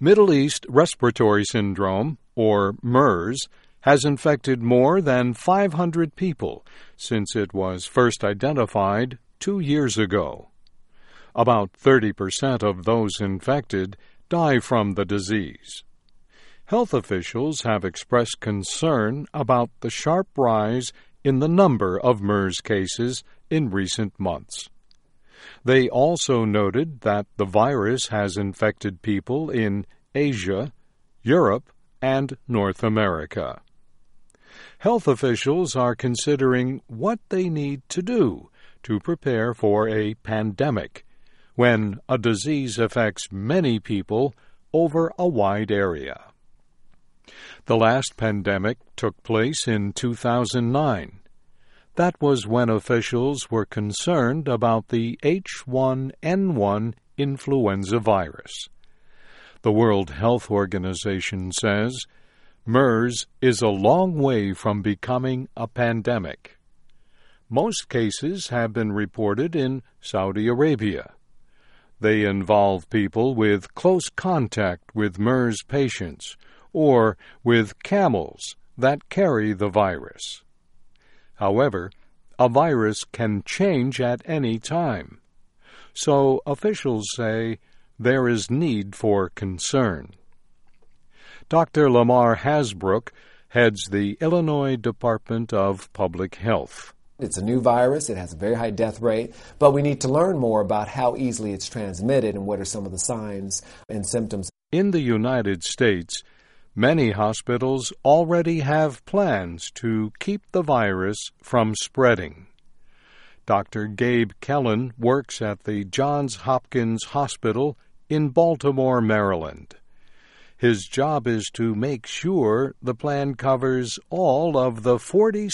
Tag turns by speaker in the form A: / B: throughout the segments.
A: Middle East Respiratory Syndrome, or MERS, has infected more than 500 people since it was first identified 2 years ago. About 30% of those infected die from the disease. Health officials have expressed concern about the sharp rise in the number of MERS cases in recent months. They also noted that the virus has infected people in Asia, Europe, and North America. Health officials are considering what they need to do to prepare for a pandemic when a disease affects many people over a wide area. The last pandemic took place in 2009. That was when officials were concerned about the H1N1 influenza virus. The World Health Organization says MERS is a long way from becoming a pandemic. Most cases have been reported in Saudi Arabia. They involve people with close contact with MERS patients or with camels that carry the virus. However, a virus can change at any time, so officials say there is need for concern. Dr. Lamar Hasbrook heads the Illinois Department of Public Health.
B: It's a new virus. It has a very high death rate, but we need to learn more about how easily it's transmitted and what are some of the signs and symptoms.
A: In the United States, many hospitals already have plans to keep the virus from spreading. Dr. Gabe Kellen works at the Johns Hopkins Hospital in Baltimore, Maryland. His job is to make sure the plan covers all of the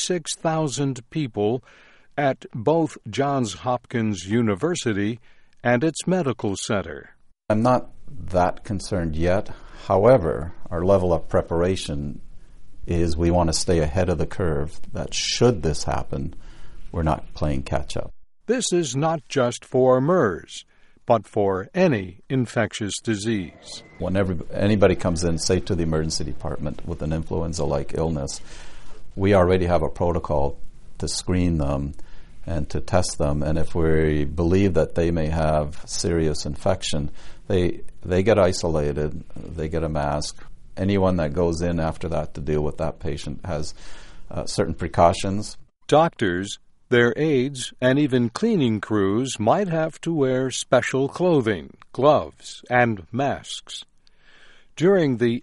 A: 46,000 people at both Johns Hopkins University and its medical center.
C: I'm not that concerned yet. However, our level of preparation is we want to stay ahead of the curve that should this happen, we're not playing catch-up.
A: This is not just for MERS, but for any infectious disease.
C: When anybody comes in, say to the emergency department with an influenza-like illness, we already have a protocol to screen them and to test them. And if we believe that they may have serious infection, they get isolated, they get a mask. Anyone that goes in after that to deal with that patient has certain precautions.
A: Doctors, their aides, and even cleaning crews might have to wear special clothing, gloves, and masks. During the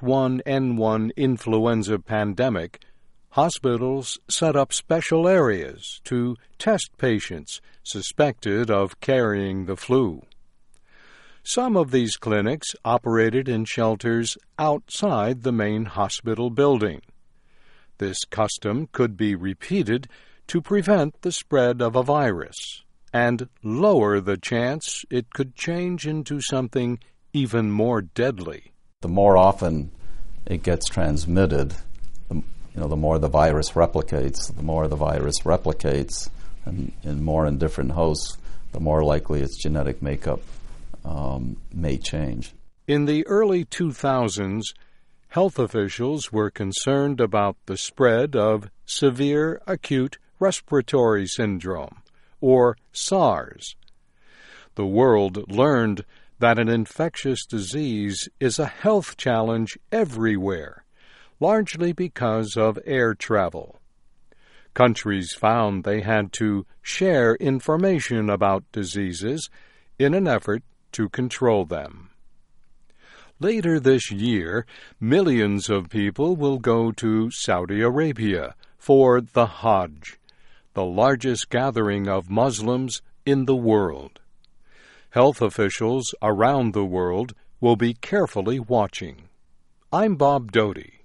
A: H1N1 influenza pandemic, hospitals set up special areas to test patients suspected of carrying the flu. Some of these clinics operated in shelters outside the main hospital building. This custom could be repeated to prevent the spread of a virus and lower the chance it could change into something even more deadly.
C: The more often it gets transmitted, the more the virus replicates. The more the virus replicates, and more in different hosts, the more likely its genetic makeup may change.
A: In the early 2000s, health officials were concerned about the spread of severe acute respiratory syndrome, or SARS. The world learned that an infectious disease is a health challenge everywhere, largely because of air travel. Countries found they had to share information about diseases in an effort to control them. Later this year, millions of people will go to Saudi Arabia for the Hajj, the largest gathering of Muslims in the world. Health officials around the world will be carefully watching. I'm Bob Doty.